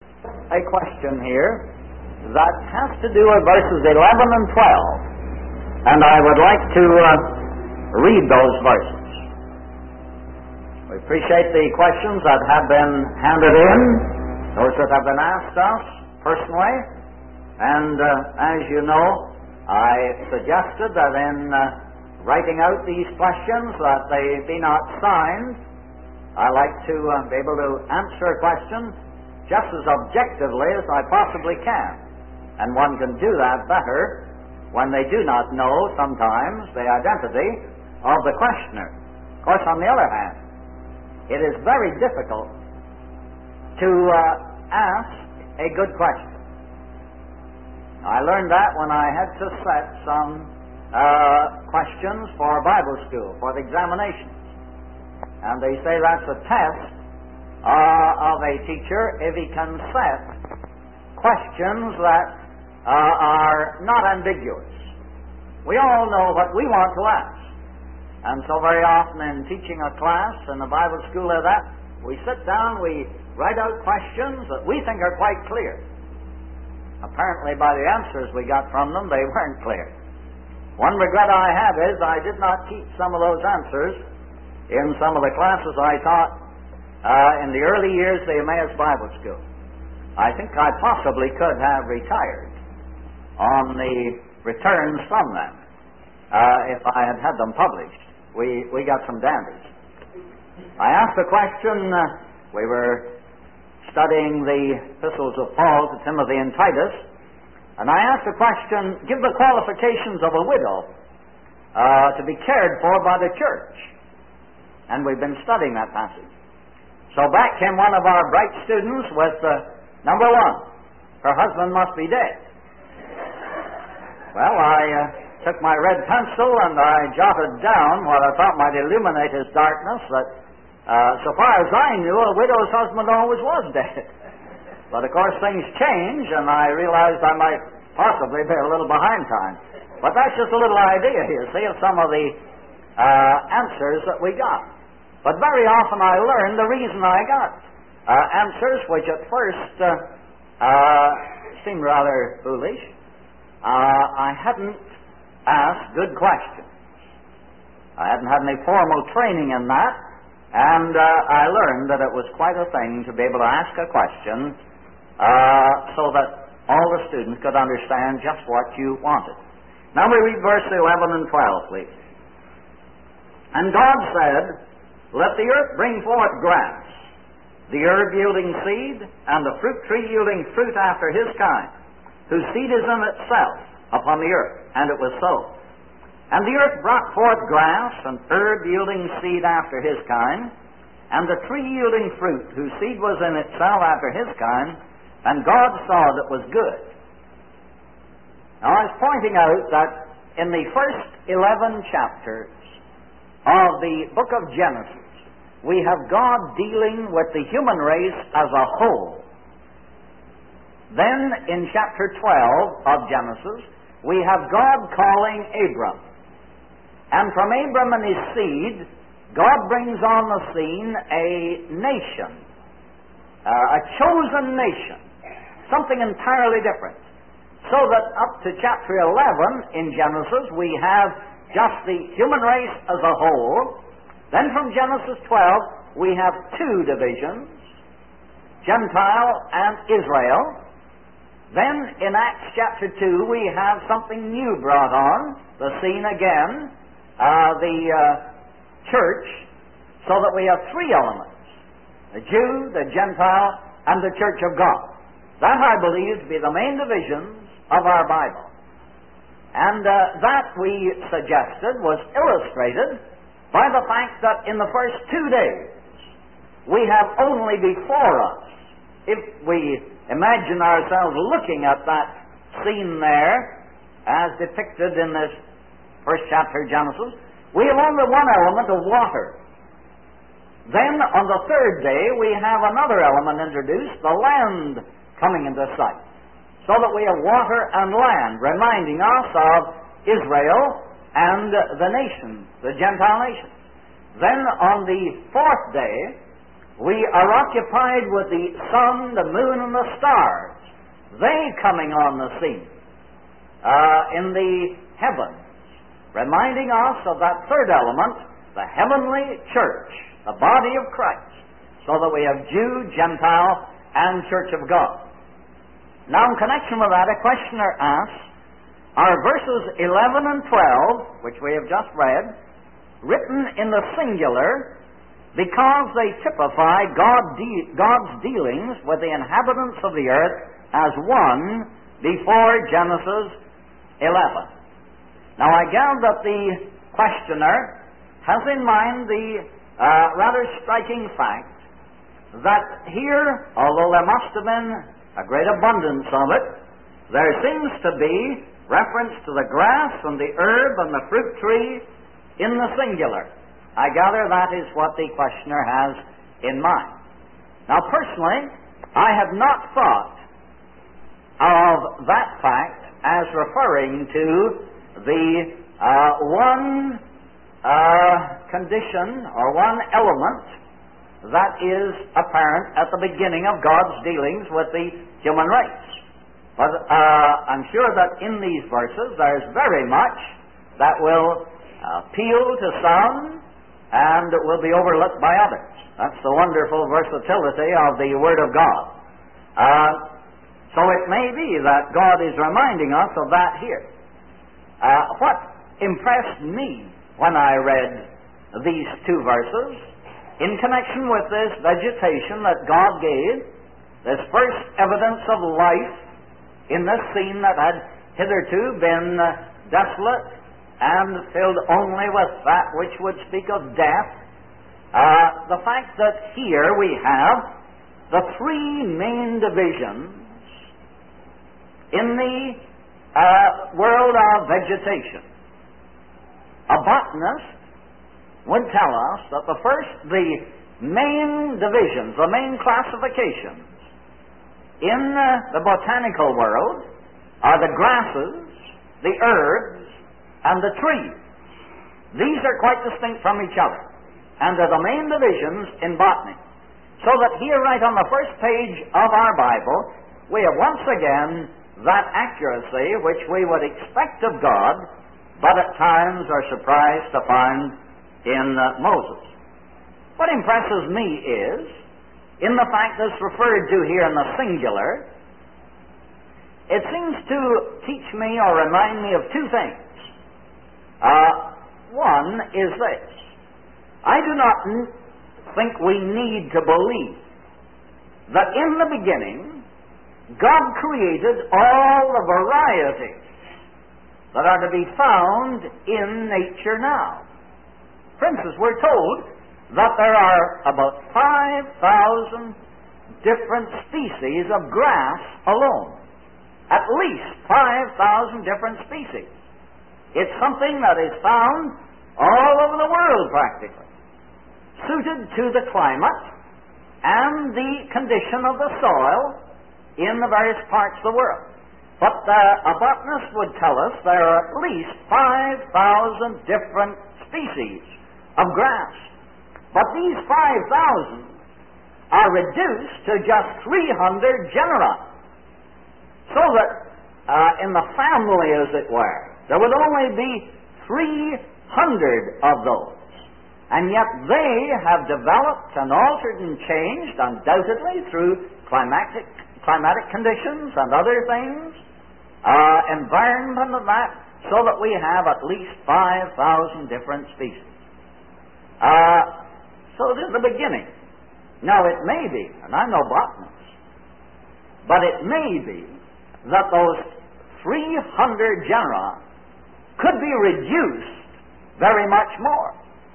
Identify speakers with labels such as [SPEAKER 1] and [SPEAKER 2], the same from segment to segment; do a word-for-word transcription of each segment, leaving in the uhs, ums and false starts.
[SPEAKER 1] A question here that has to do with verses eleven and twelve, and I would like to uh, read those verses. We appreciate the questions that have been handed in, those that have been asked us personally, and uh, as you know, I suggested that in uh, writing out these questions that they be not signed. I like to uh, be able to answer a question just as objectively as I possibly can. And one can do that better when they do not know sometimes the identity of the questioner. Of course, on the other hand, it is very difficult to uh, ask a good question. I learned that when I had to set some uh, questions for Bible school, for the examinations. And they say that's a test uh, of a teacher if he can set questions that uh, are not ambiguous. We all know what we want to ask. And so very often in teaching a class in a Bible school like that, we sit down, we write out questions that we think are quite clear. Apparently by the answers we got from them, they weren't clear. One regret I have is I did not teach some of those answers in some of the classes I taught uh, in the early years of the Emmaus Bible School. I think I possibly could have retired on the returns from them uh, if I had had them published. We, we got some dandies. I asked a question, uh, we were studying the epistles of Paul to Timothy and Titus, and I asked the question, give the qualifications of a widow uh, to be cared for by the church. And we've been studying that passage. So back came one of our bright students with uh, number one, her husband must be dead. Well, I uh, took my red pencil and I jotted down what I thought might illuminate his darkness, that uh, so far as I knew, a widow's husband always was dead. But of course things change, and I realized I might possibly be a little behind time. But that's just a little idea here, see, of some of the uh, answers that we got. But very often I learned the reason I got uh, answers which at first uh, uh, seemed rather foolish. Uh, I hadn't asked good questions. I hadn't had any formal training in that, and uh, I learned that it was quite a thing to be able to ask a question uh, so that all the students could understand just what you wanted. Now we read verse eleven and twelve, please. And God said, let the earth bring forth grass, the herb yielding seed, and the fruit tree yielding fruit after his kind, whose seed is in itself upon the earth. And it was so. And the earth brought forth grass, and herb yielding seed after his kind, and the tree yielding fruit, whose seed was in itself after his kind, and God saw that it was good. Now I was pointing out that in the first eleven chapters of the book of Genesis, we have God dealing with the human race as a whole. Then in chapter twelve of Genesis, we have God calling Abram. And from Abram and his seed, God brings on the scene a nation, uh, a chosen nation, something entirely different. So that up to chapter eleven in Genesis, we have just the human race as a whole. Then from Genesis twelve, we have two divisions, Gentile and Israel. Then in Acts chapter two, we have something new brought on the scene again, uh, the uh, church, so that we have three elements, the Jew, the Gentile, and the church of God. That, I believe, to be the main divisions of our Bible. And uh, that, we suggested, was illustrated by the fact that in the first two days, we have only before us, if we imagine ourselves looking at that scene there, as depicted in this first chapter of Genesis, we have only one element of water. Then on the third day, we have another element introduced, the land coming into sight. So that we have water and land, reminding us of Israel and the nations, the Gentile nations. Then on the fourth day, we are occupied with the sun, the moon, and the stars, they coming on the scene uh, in the heavens, reminding us of that third element, the heavenly church, the body of Christ, so that we have Jew, Gentile, and Church of God. Now, in connection with that, a questioner asks, are verses eleven and twelve, which we have just read, written in the singular because they typify God de- God's dealings with the inhabitants of the earth as one before Genesis eleven? Now, I gather that the questioner has in mind the uh, rather striking fact that here, although there must have been a great abundance of it, there seems to be reference to the grass and the herb and the fruit tree in the singular. I gather that is what the questioner has in mind. Now, personally, I have not thought of that fact as referring to the uh, one uh, condition or one element that is apparent at the beginning of God's dealings with the human race. But uh, I'm sure that in these verses there's very much that will uh, appeal to some and will be overlooked by others. That's the wonderful versatility of the Word of God. Uh, so it may be that God is reminding us of that here. Uh, what impressed me when I read these two verses, in connection with this vegetation that God gave, this first evidence of life in this scene that had hitherto been uh, desolate and filled only with that which would speak of death, uh, the fact that here we have the three main divisions in the uh, world of vegetation. A botanist would tell us that the first, the main divisions, the main classifications in uh, the botanical world are the grasses, the herbs, and the trees. These are quite distinct from each other, and are the main divisions in botany. So that here, right on the first page of our Bible, we have once again that accuracy which we would expect of God, but at times are surprised to find in uh, Moses. What impresses me is, in the fact that's referred to here in the singular, it seems to teach me or remind me of two things. Uh, one is this. I do not n- think we need to believe that in the beginning God created all the varieties that are to be found in nature now. For instance, we're told that there are about five thousand different species of grass alone. At least five thousand different species. It's something that is found all over the world practically, suited to the climate and the condition of the soil in the various parts of the world. But uh, a botanist would tell us there are at least five thousand different species of grass. But these five thousand are reduced to just three hundred genera. So that uh, in the family, as it were, there would only be three hundred of those. And yet they have developed and altered and changed, undoubtedly, through climatic, climatic conditions and other things, uh, environment and that, so that we have at least five thousand different species. Uh, so it is the beginning. Now it may be, and I'm no botanist, but it may be that those three hundred genera could be reduced very much more.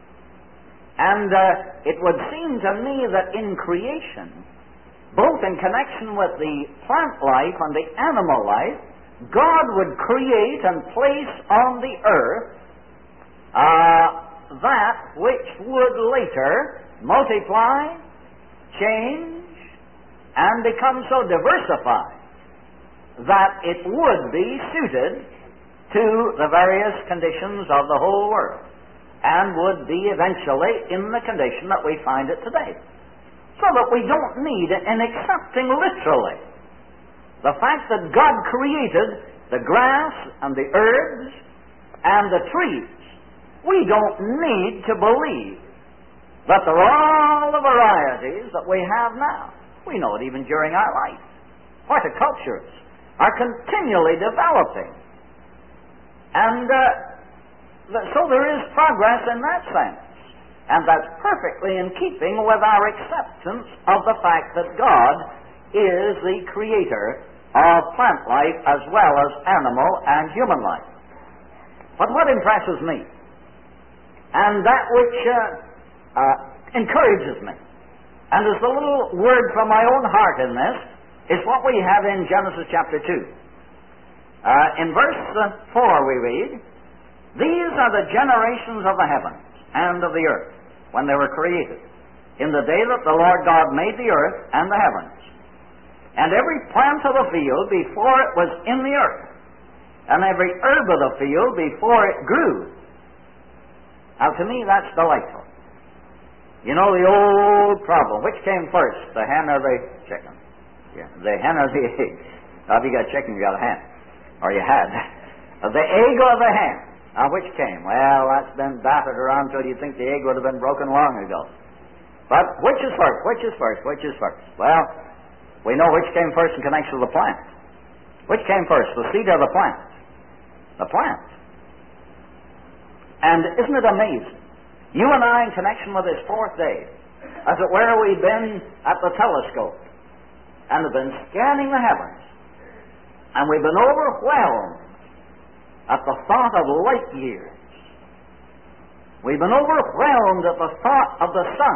[SPEAKER 1] And uh, it would seem to me that in creation, both in connection with the plant life and the animal life, God would create and place on the earth uh, that which would later multiply, change, and become so diversified that it would be suited to the various conditions of the whole world, and would be eventually in the condition that we find it today. so that we don't need, in accepting literally the fact that God created the grass and the herbs and the trees, we don't need to believe that there are all the varieties that we have now. We know it even during our life. Horticulturists are continually developing. And uh, so there is progress in that sense. And that's perfectly in keeping with our acceptance of the fact that God is the creator of plant life as well as animal and human life. But what impresses me, and that which uh, uh, encourages me, and is the little word from my own heart in this, is what we have in Genesis chapter two. Uh, in verse uh, four we read, "These are the generations of the heavens and of the earth, when they were created, in the day that the Lord God made the earth and the heavens, and every plant of the field before it was in the earth, and every herb of the field before it grew." Now to me that's delightful. You know the old problem, which came first, the hen or the chicken? Yeah, the hen or the egg? Now if you got chicken, you got a hen. Or you had. The egg or the hen? Now which came? Well, that's been battered around till you think the egg would have been broken long ago. But which is first? Which is first? Which is first? Well, we know which came first in connection with the plant. Which came first, the seed or the plant? The plant. And isn't it amazing? You and I, in connection with this fourth day, as it were, we've been at the telescope and have been scanning the heavens, and we've been overwhelmed at the thought of light years. We've been overwhelmed at the thought of the sun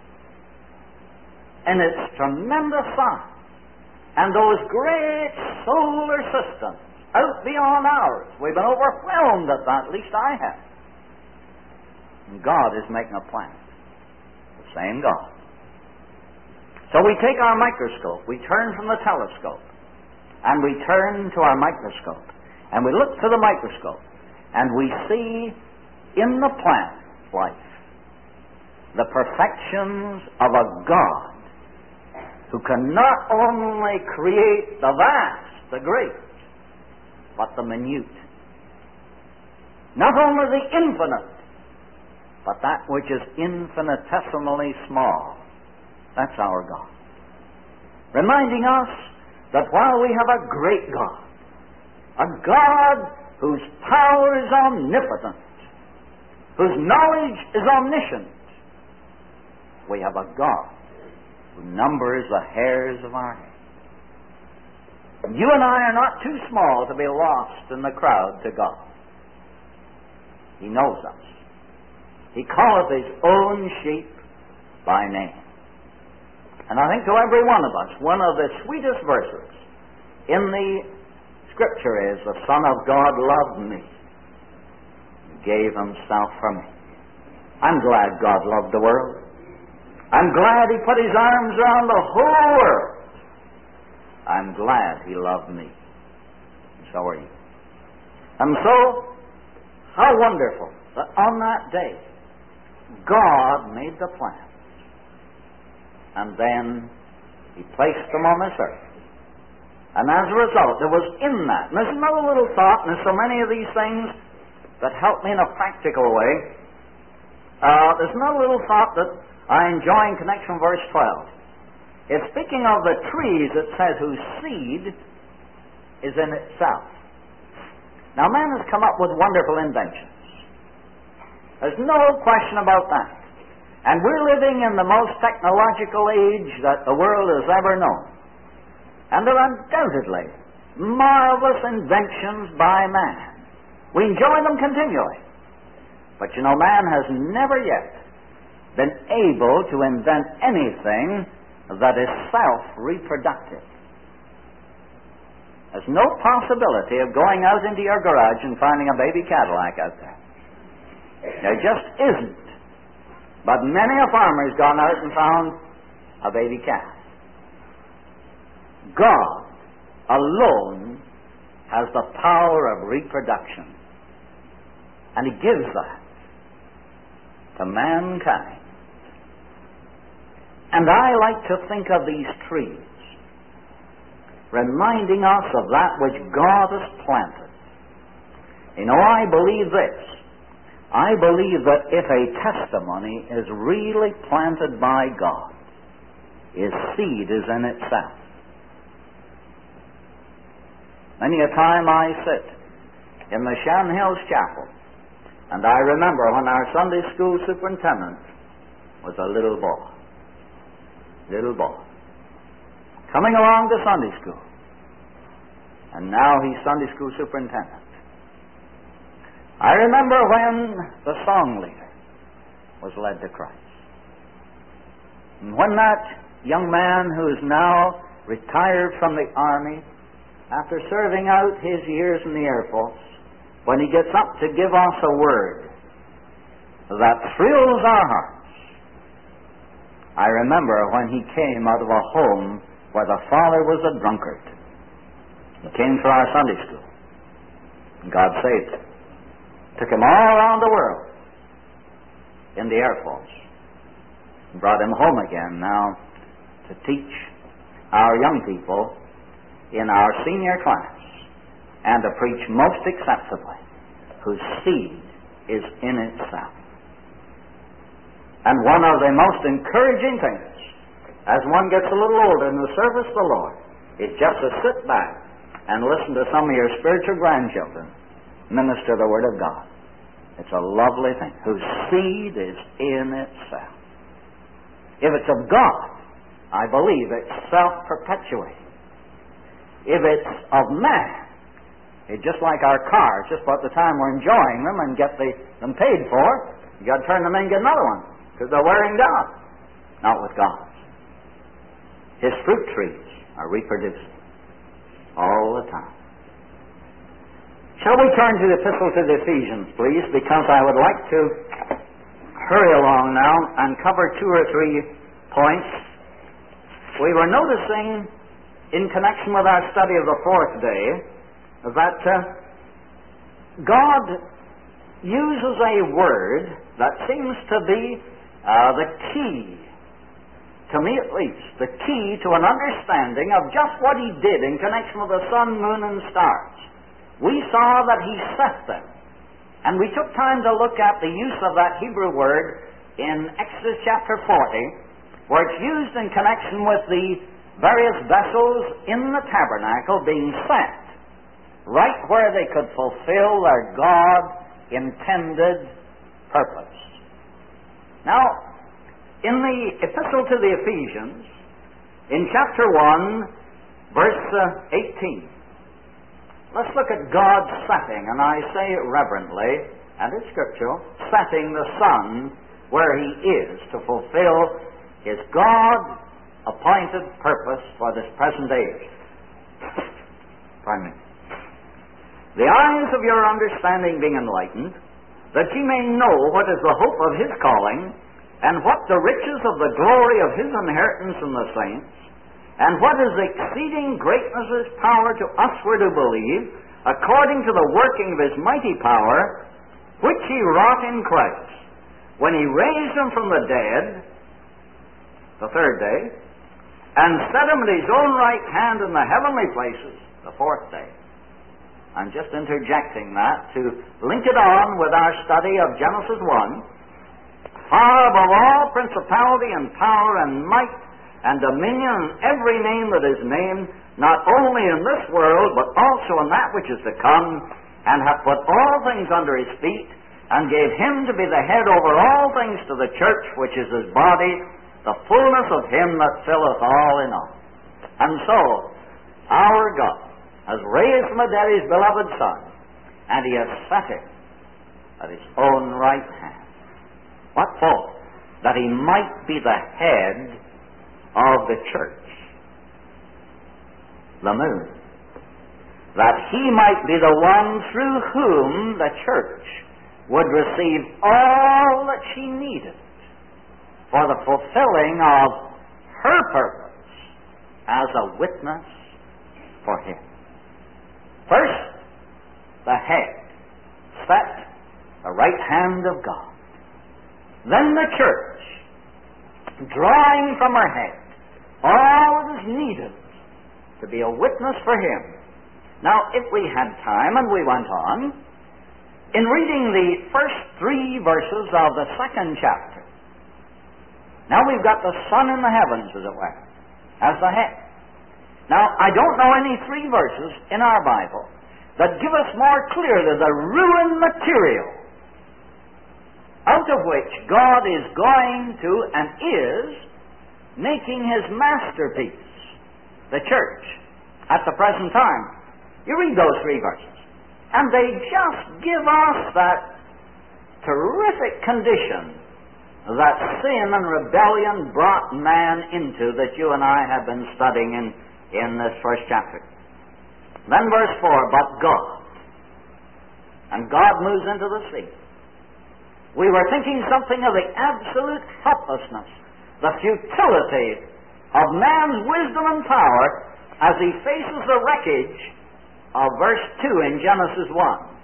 [SPEAKER 1] and its tremendous size, and those great solar systems out beyond ours. We've been overwhelmed at that, at least I have. And God is making a plan. The same God. So we take our microscope, we turn from the telescope, and we turn to our microscope, and we look to the microscope, and we see in the plant life the perfections of a God who can not only create the vast, the great, but the minute. Not only the infinite, but that which is infinitesimally small. That's our God. Reminding us that while we have a great God, a God whose power is omnipotent, whose knowledge is omniscient, we have a God who numbers the hairs of our head. You and I are not too small to be lost in the crowd to God. He knows us. He calleth his own sheep by name. And I think to every one of us, one of the sweetest verses in the Scripture is, "The Son of God loved me, gave himself for me." I'm glad God loved the world. I'm glad he put his arms around the whole world. I'm glad he loved me. And so are you. And so, how wonderful that on that day, God made the plants, and then he placed them on this earth. And as a result, there was in that, and there's another little thought, and there's so many of these things that help me in a practical way. Uh, there's another little thought that I enjoy in connection with verse twelve. It's speaking of the trees, it says, whose seed is in itself. Now, man has come up with wonderful inventions. There's no question about that. And we're living in the most technological age that the world has ever known. And there are undoubtedly marvelous inventions by man. We enjoy them continually. But you know, man has never yet been able to invent anything that is self-reproductive. There's no possibility of going out into your garage and finding a baby Cadillac out there. There just isn't. But many a farmer's gone out and found a baby calf. God alone has the power of reproduction. And he gives that to mankind. And I like to think of these trees, reminding us of that which God has planted. You know, I believe this. I believe that if a testimony is really planted by God, His seed is in itself. Many a time I sit in the Shan Hills Chapel, and I remember when our Sunday school superintendent was a little boy. Little boy. Coming along to Sunday school. And now he's Sunday school superintendent. I remember when the song leader was led to Christ. And when that young man who is now retired from the Army, after serving out his years in the Air Force, when he gets up to give us a word that thrills our hearts, I remember when he came out of a home where the father was a drunkard. He came to our Sunday school. And God saved him. Took him all around the world in the Air Force. And brought him home again now to teach our young people in our senior class and to preach most acceptably, whose seed is in itself. And one of the most encouraging things, as one gets a little older in the service of the Lord, is just to sit back and listen to some of your spiritual grandchildren minister the Word of God. It's a lovely thing, whose seed is in itself. If it's of God, I believe it's self-perpetuating. If it's of man, it's just like our cars. Just about the time we're enjoying them and get the, them paid for, you got to turn them in and get another one, because they're wearing down. Not with God. His fruit trees are reproducing all the time. Shall we turn to the Epistle to the Ephesians, please, because I would like to hurry along now and cover two or three points. We were noticing, in connection with our study of the fourth day, that uh, God uses a word that seems to be uh, the key, to me at least, the key to an understanding of just what He did in connection with the sun, moon, and stars. We saw that He set them. And we took time to look at the use of that Hebrew word in Exodus chapter forty, where it's used in connection with the various vessels in the tabernacle being set right where they could fulfill their God-intended purpose. Now, in the Epistle to the Ephesians, in chapter one, verse uh, eighteen, let's look at God's setting, and I say it reverently, and it's scriptural, setting the sun where He is to fulfill His God-appointed purpose for this present age. Pardon me. The eyes of your understanding being enlightened, that ye may know what is the hope of His calling, and what the riches of the glory of His inheritance in the saints, and what is the exceeding greatness of His power to usward who believe, according to the working of His mighty power, which He wrought in Christ, when He raised Him from the dead, the third day, and set Him at His own right hand in the heavenly places, the fourth day. I'm just interjecting that to link it on with our study of Genesis one. Far above all principality and power and might and dominion and every name that is named, not only in this world, but also in that which is to come, and hath put all things under His feet, and gave Him to be the head over all things to the church, which is His body, the fullness of Him that filleth all in all. And so, our God has raised from the dead His beloved Son, and He has set Him at His own right hand. What for? That He might be the head of the church, the moon. That He might be the one through whom the church would receive all that she needed for the fulfilling of her purpose as a witness for Him. First, the head, set the right hand of God. Then the church, drawing from her head all that is needed to be a witness for Him. Now, if we had time and we went on, in reading the first three verses of the second chapter, now we've got the sun in the heavens, as it were, as the head. Now, I don't know any three verses in our Bible that give us more clearly the ruined material out of which God is going to and is making His masterpiece, the church, at the present time. You read those three verses, and they just give us that terrific condition that sin and rebellion brought man into, that you and I have been studying in, in this first chapter. Then verse four, but God. And God moves into the sea. We were thinking something of the absolute helplessness, the futility of man's wisdom and power as he faces the wreckage of verse two in Genesis one.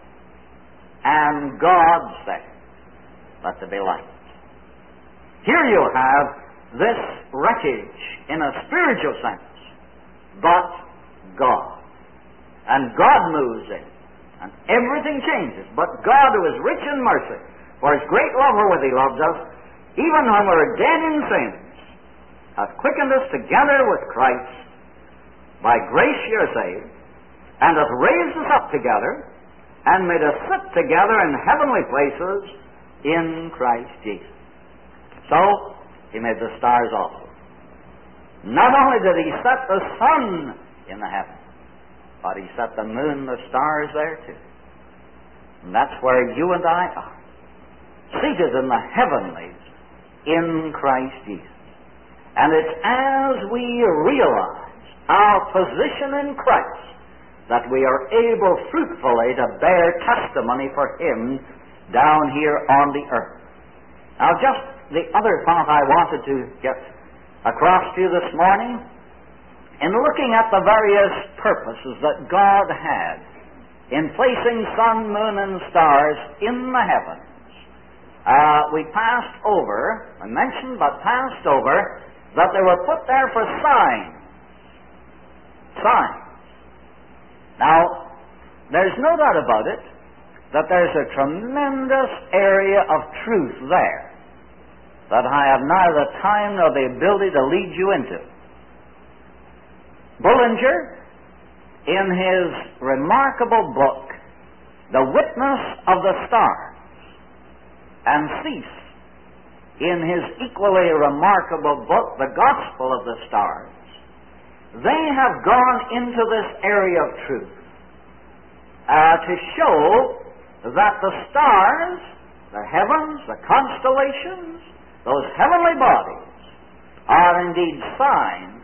[SPEAKER 1] And God said, let there be light. Here you have this wreckage in a spiritual sense, but God. And God moves in, and everything changes. But God, who is rich in mercy, for His great love wherewith He loved us, even when we were dead in sins, hath quickened us together with Christ. By grace ye are saved, and hath raised us up together, and made us sit together in heavenly places in Christ Jesus. So, He made the stars also. Not only did He set the sun in the heavens, but He set the moon, the stars there too. And that's where you and I are, seated in the heavenlies in Christ Jesus. And it's as we realize our position in Christ that we are able fruitfully to bear testimony for Him down here on the earth. Now, just the other thought I wanted to get across to you this morning, in looking at the various purposes that God had in placing sun, moon, and stars in the heavens, uh, we passed over, I mentioned, but passed over, that they were put there for signs. Signs. Now, there's no doubt about it that there's a tremendous area of truth there that I have neither the time nor the ability to lead you into. Bullinger, in his remarkable book, The Witness of the Stars, and Cease, in his equally remarkable book, The Gospel of the Stars, they have gone into this area of truth uh, to show that the stars, the heavens, the constellations, those heavenly bodies are indeed signs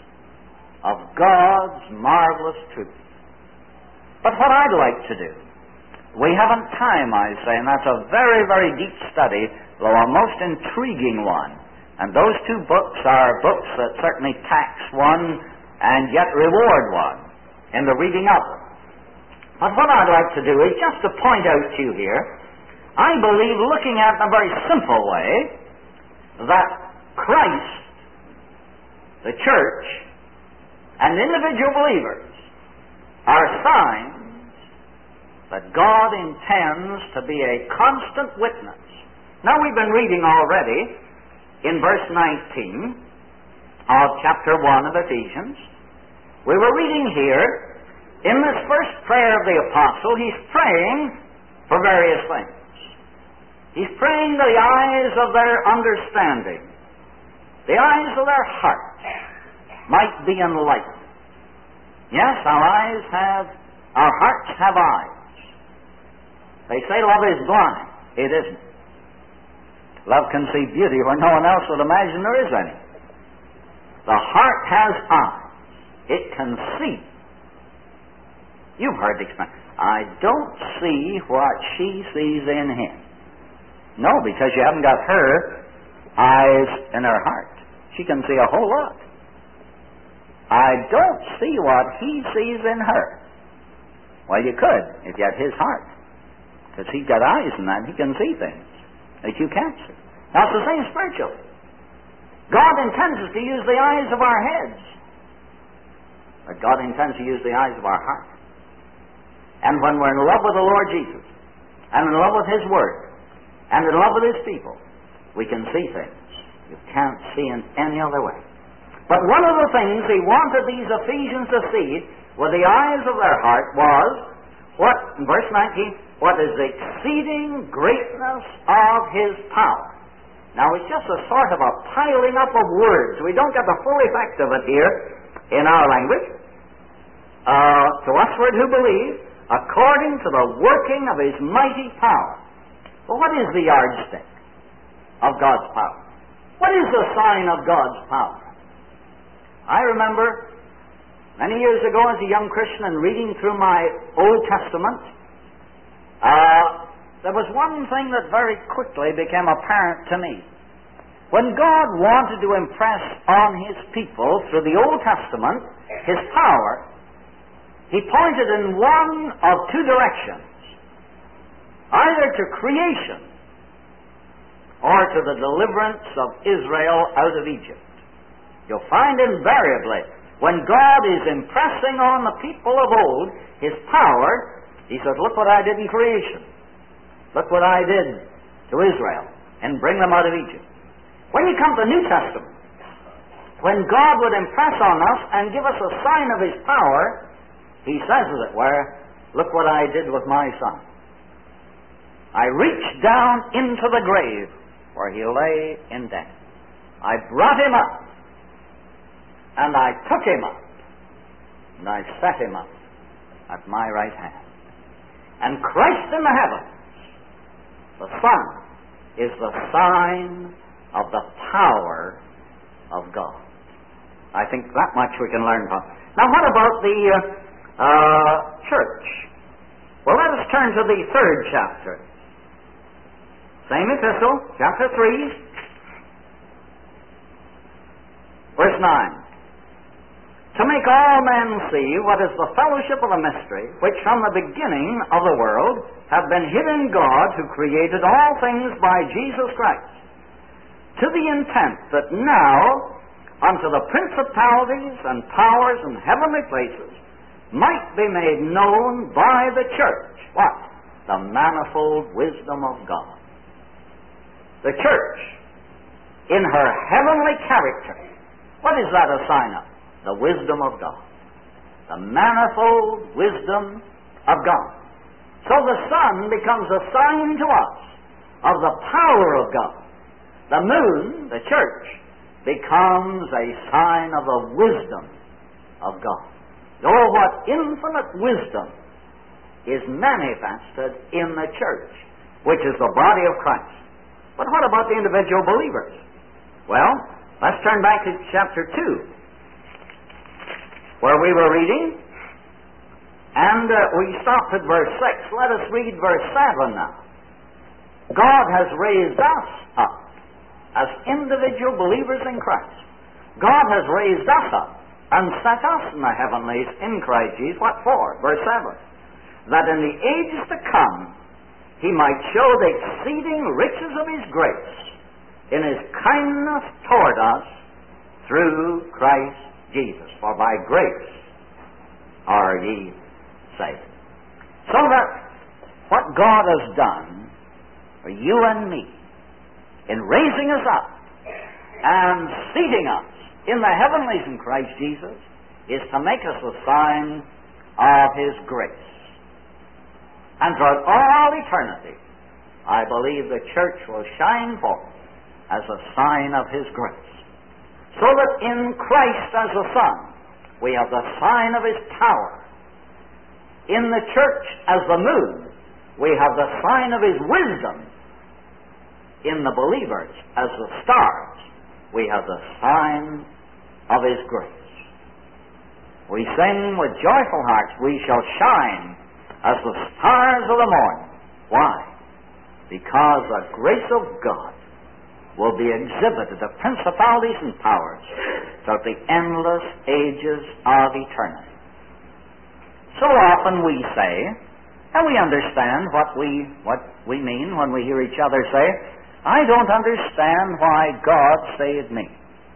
[SPEAKER 1] of God's marvelous truth. But what I'd like to do, we haven't time, I say, and that's a very, very deep study, though a most intriguing one. And those two books are books that certainly tax one and yet reward one in the reading of them. But what I'd like to do is just to point out to you here, I believe, looking at it in a very simple way, that Christ, the church, and individual believers are signs that God intends to be a constant witness. Now, we've been reading already in verse nineteen of chapter one of Ephesians. We were reading here, in this first prayer of the apostle, he's praying for various things. He's praying the eyes of their understanding, the eyes of their heart, might be enlightened. Yes, our eyes have, our hearts have eyes. They say love is blind. It isn't. Love can see beauty where no one else would imagine there is any. The heart has eyes. It can see. You've heard the expression, I don't see what she sees in him. No, because you haven't got her eyes in her heart. She can see a whole lot. I don't see what he sees in her. Well, you could, if you had his heart. Because he's got eyes in that, he can see things that you can't see. Now, it's the same spiritually. God intends us to use the eyes of our heads, but God intends to use the eyes of our heart. And when we're in love with the Lord Jesus, and in love with His Word, and in love with His people, we can see things you can't see in any other way. But one of the things He wanted these Ephesians to see with the eyes of their heart was, what, in verse nineteen, what is the exceeding greatness of His power. Now, it's just a sort of a piling up of words. We don't get the full effect of it here in our language. Uh, to usward who believe, according to the working of His mighty power. Well, what is the yardstick of God's power? What is the sign of God's power? I remember many years ago as a young Christian and reading through my Old Testament, uh, there was one thing that very quickly became apparent to me. When God wanted to impress on His people through the Old Testament His power, He pointed in one of two directions, either to creation or to the deliverance of Israel out of Egypt. You'll find invariably, when God is impressing on the people of old His power, He says, look what I did in creation. Look what I did to Israel and bring them out of Egypt. When you come to the New Testament, when God would impress on us and give us a sign of His power, He says, as it were, look what I did with my son. I reached down into the grave where he lay in death. I brought him up, and I took him up, and I set him up at my right hand. And Christ in the heavens, the Son, is the sign of the power of God. I think that much we can learn from. Now, what about the uh, uh, church? Well, let us turn to the third chapter. Same epistle, chapter three, verse nine. To make all men see what is the fellowship of the mystery, which from the beginning of the world have been hid in God, who created all things by Jesus Christ, to the intent that now unto the principalities and powers in heavenly places might be made known by the church, what? The manifold wisdom of God. The church, in her heavenly character, what is that a sign of? The wisdom of God. The manifold wisdom of God. So the sun becomes a sign to us of the power of God. The moon, the church, becomes a sign of the wisdom of God. Oh, what infinite wisdom is manifested in the church, which is the body of Christ. But what about the individual believers? Well, let's turn back to chapter two, where we were reading, and uh, we stopped at verse six. Let us read verse seven now. God has raised us up as individual believers in Christ. God has raised us up and set us in the heavenlies in Christ Jesus. What for? Verse seven. That in the ages to come He might show the exceeding riches of His grace in His kindness toward us through Christ Jesus. For by grace are ye saved. So that what God has done for you and me in raising us up and seating us in the heavenlies in Christ Jesus is to make us a sign of His grace. And throughout all eternity, I believe the church will shine forth as a sign of His grace. So that in Christ as the Son, we have the sign of His power. In the church as the moon, we have the sign of His wisdom. In the believers as the stars, we have the sign of His grace. We sing with joyful hearts, we shall shine as the stars of the morning. Why? Because the grace of God will be exhibited to principalities and powers throughout the endless ages of eternity. So often we say, and we understand what we what we mean when we hear each other say, I don't understand why God saved me.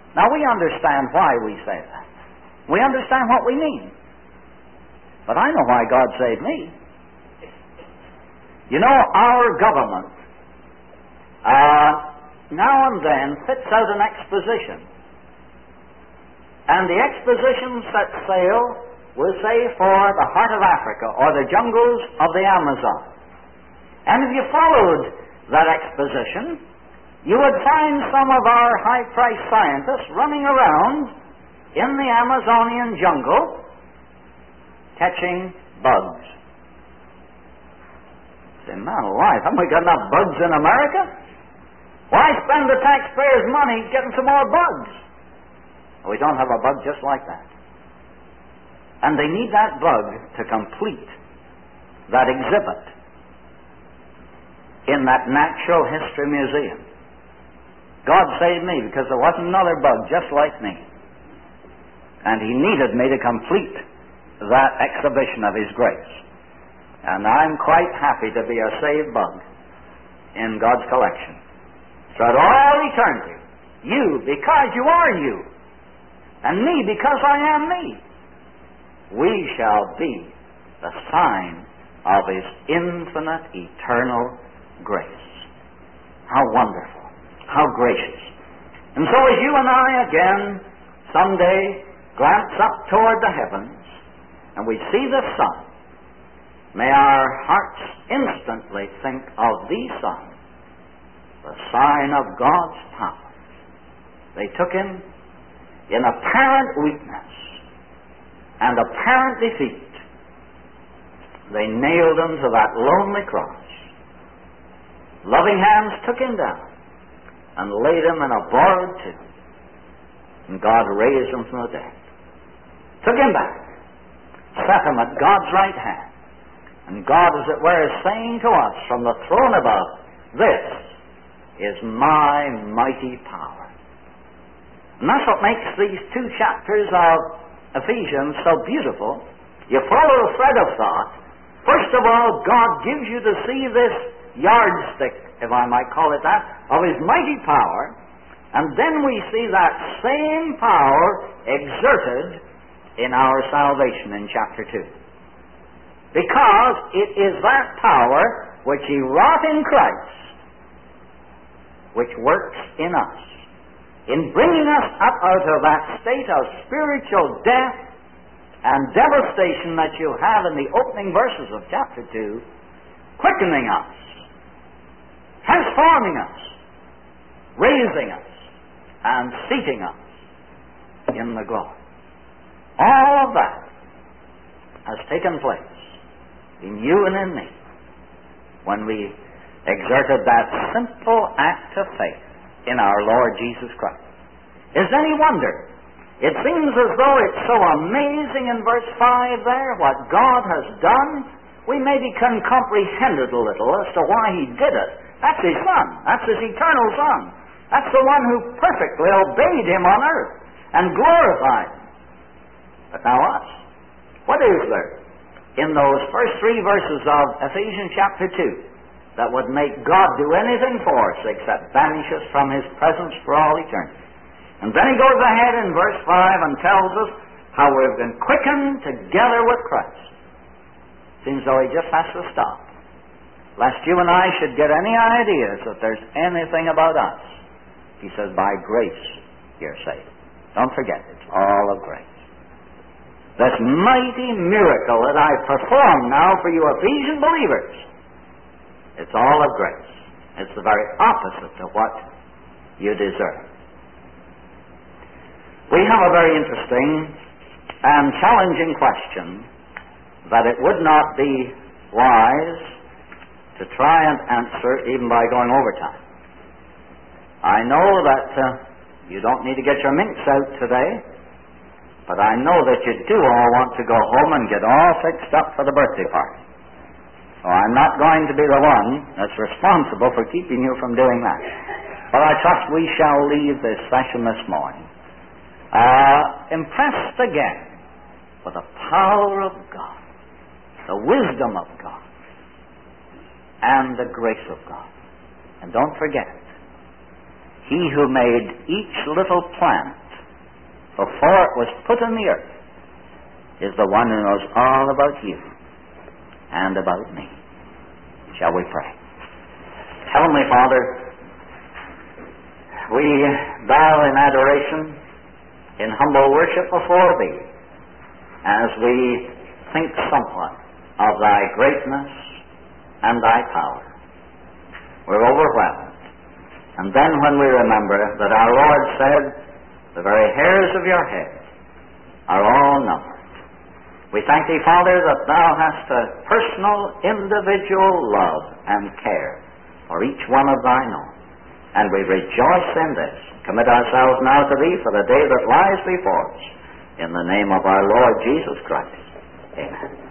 [SPEAKER 1] Now, we understand why we say that. We understand what we mean. But I know why God saved me. You know, our government uh, now and then fits out an exposition. And the exposition sets sail, we'll say, for the heart of Africa or the jungles of the Amazon. And if you followed that exposition, you would find some of our high-priced scientists running around in the Amazonian jungle catching bugs. Say, man alive, haven't we got enough bugs in America? Why spend the taxpayers' money getting some more bugs? We don't have a bug just like that. And they need that bug to complete that exhibit in that Natural History Museum. God saved me because there wasn't another bug just like me. And He needed me to complete that exhibition of His grace. And I'm quite happy to be a saved bug in God's collection. Throughout all eternity, you, because you are you, and me, because I am me, we shall be the sign of His infinite, eternal grace. How wonderful, how gracious. And so as you and I again someday glance up toward the heavens and we see the sun, may our hearts instantly think of the sun, the sign of God's power. They took Him in apparent weakness and apparent defeat. They nailed Him to that lonely cross. Loving hands took Him down and laid Him in a borrowed tomb. And God raised Him from the dead. Took Him back, set Him at God's right hand. And God, as it were, is saying to us from the throne above, this is my mighty power. And that's what makes these two chapters of Ephesians so beautiful. You follow the thread of thought. First of all, God gives you to see this yardstick, if I might call it that, of His mighty power. And then we see that same power exerted in our salvation in chapter two. Because it is that power which He wrought in Christ, which works in us, in bringing us up out of that state of spiritual death and devastation that you have in the opening verses of chapter two, quickening us, transforming us, raising us, and seating us in the glory. All of that has taken place in you and in me when we exerted that simple act of faith in our Lord Jesus Christ. Is it any wonder? It seems as though it's so amazing in verse five there, what God has done. We maybe can comprehend it a little as to why He did it. That's His Son. That's His eternal Son. That's the one who perfectly obeyed Him on earth and glorified Him. But now us, what is there in those first three verses of Ephesians chapter two that would make God do anything for us except banish us from His presence for all eternity? And then He goes ahead in verse five and tells us how we've been quickened together with Christ. Seems though He just has to stop, lest you and I should get any ideas that there's anything about us. He says, by grace you're saved. Don't forget, it's all of grace. This mighty miracle that I perform now for you Ephesian believers, it's all of grace. It's the very opposite of what you deserve. We have a very interesting and challenging question that it would not be wise to try and answer even by going overtime. I know that uh, you don't need to get your minks out today, but I know that you do all want to go home and get all fixed up for the birthday party. So I'm not going to be the one that's responsible for keeping you from doing that. But I trust we shall leave this session this morning uh, impressed again with the power of God, the wisdom of God, and the grace of God. And don't forget, He who made each little plant before it was put in the earth, is the one who knows all about you and about me. Shall we pray? Heavenly Father, we bow in adoration, in humble worship before Thee, as we think somewhat of Thy greatness and Thy power. We're overwhelmed. And then when we remember that our Lord said, the very hairs of your head are all numbered, we thank Thee, Father, that Thou hast a personal, individual love and care for each one of Thine own. And we rejoice in this. Commit ourselves now to Thee for the day that lies before us. In the name of our Lord Jesus Christ. Amen.